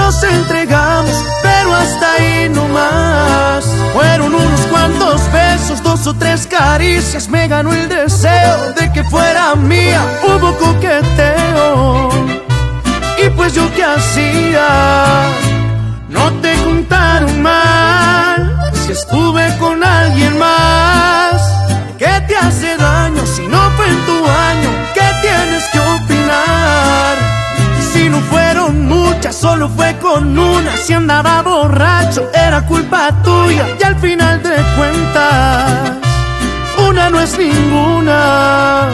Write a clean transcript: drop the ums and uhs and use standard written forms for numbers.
nos entregamos, pero hasta ahí no más. Fueron unos cuantos besos, 2 o 3 caricias, me ganó el deseo de que fuera mía. Hubo coqueteo, y pues yo qué hacía. No te contaron mal si estuve con alguien más. ¿Qué te hace daño si no fue en tu año? ¿Qué tienes que opinar? Si no fueron muchas, solo fue con una. Si andaba borracho, era culpa tuya. Y al final de cuentas, una no es ninguna.